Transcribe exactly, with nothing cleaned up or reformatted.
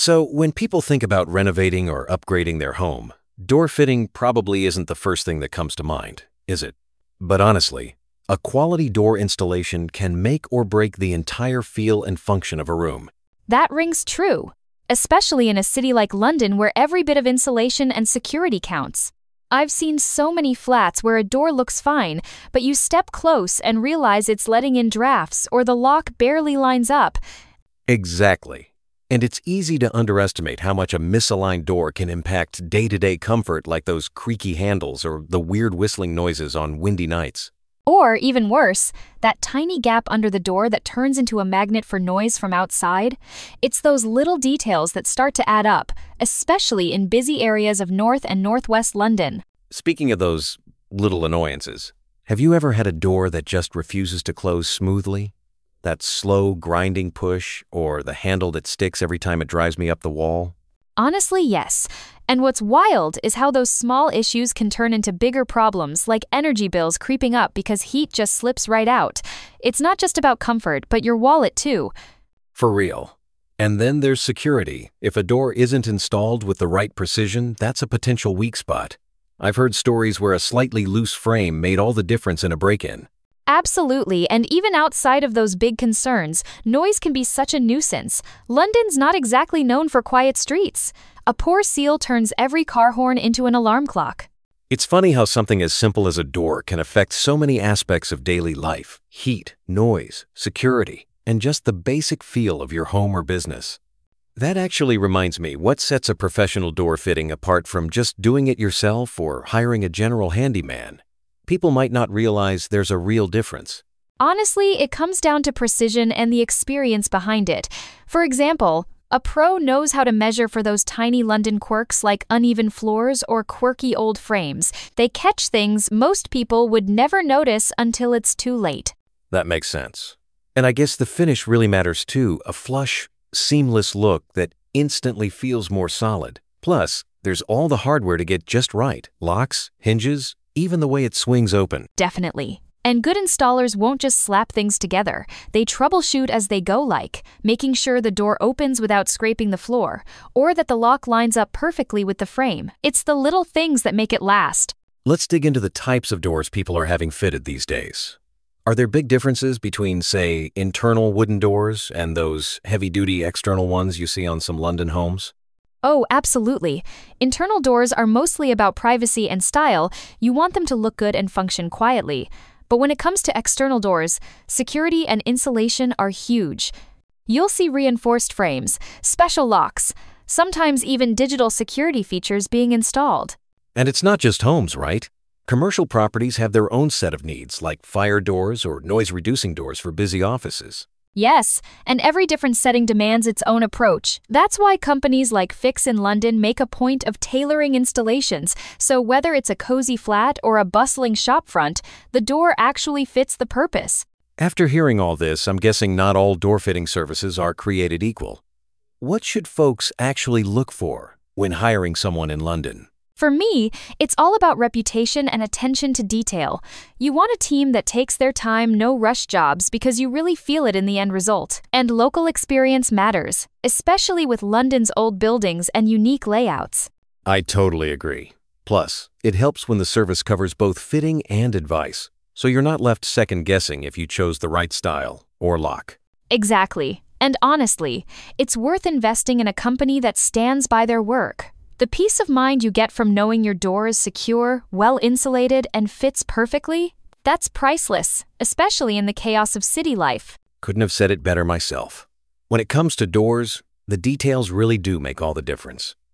So, when people think about renovating or upgrading their home, door fitting probably isn't the first thing that comes to mind, is it? But honestly, a quality door installation can make or break the entire feel and function of a room. That rings true, especially in a city like London where every bit of insulation and security counts. I've seen so many flats where a door looks fine, but you step close and realize it's letting in drafts or the lock barely lines up. Exactly. And it's easy to underestimate how much a misaligned door can impact day-to-day comfort, like those creaky handles or the weird whistling noises on windy nights. Or, even worse, that tiny gap under the door that turns into a magnet for noise from outside. It's those little details that start to add up, especially in busy areas of North and Northwest London. Speaking of those little annoyances, have you ever had a door that just refuses to close smoothly? That slow, grinding push, or the handle that sticks every time it drives me up the wall? Honestly, yes. And what's wild is how those small issues can turn into bigger problems, like energy bills creeping up because heat just slips right out. It's not just about comfort, but your wallet too. For real. And then there's security. If a door isn't installed with the right precision, that's a potential weak spot. I've heard stories where a slightly loose frame made all the difference in a break-in. Absolutely, and even outside of those big concerns, noise can be such a nuisance. London's not exactly known for quiet streets. A poor seal turns every car horn into an alarm clock. It's funny how something as simple as a door can affect so many aspects of daily life: heat, noise, security, and just the basic feel of your home or business. That actually reminds me, what sets a professional door fitting apart from just doing it yourself or hiring a general handyman? People might not realize there's a real difference. Honestly, it comes down to precision and the experience behind it. For example, a pro knows how to measure for those tiny London quirks like uneven floors or quirky old frames. They catch things most people would never notice until it's too late. That makes sense. And I guess the finish really matters too, a flush, seamless look that instantly feels more solid. Plus, there's all the hardware to get just right: locks, hinges, even the way it swings open. Definitely. And good installers won't just slap things together. They troubleshoot as they go, like making sure the door opens without scraping the floor, or that the lock lines up perfectly with the frame. It's the little things that make it last. Let's dig into the types of doors people are having fitted these days. Are there big differences between, say, internal wooden doors and those heavy-duty external ones you see on some London homes? Oh, absolutely. Internal doors are mostly about privacy and style. You want them to look good and function quietly. But when it comes to external doors, security and insulation are huge. You'll see reinforced frames, special locks, sometimes even digital security features being installed. And it's not just homes, right? Commercial properties have their own set of needs, like fire doors or noise-reducing doors for busy offices. Yes, and every different setting demands its own approach. That's why companies like Fix in London make a point of tailoring installations, so whether it's a cozy flat or a bustling shopfront, the door actually fits the purpose. After hearing all this, I'm guessing not all door fitting services are created equal. What should folks actually look for when hiring someone in London? For me, it's all about reputation and attention to detail. You want a team that takes their time, no rush jobs, because you really feel it in the end result. And local experience matters, especially with London's old buildings and unique layouts. I totally agree. Plus, it helps when the service covers both fitting and advice, so you're not left second-guessing if you chose the right style or lock. Exactly. And honestly, it's worth investing in a company that stands by their work. The peace of mind you get from knowing your door is secure, well-insulated, and fits perfectly, that's priceless, especially in the chaos of city life. Couldn't have said it better myself. When it comes to doors, the details really do make all the difference.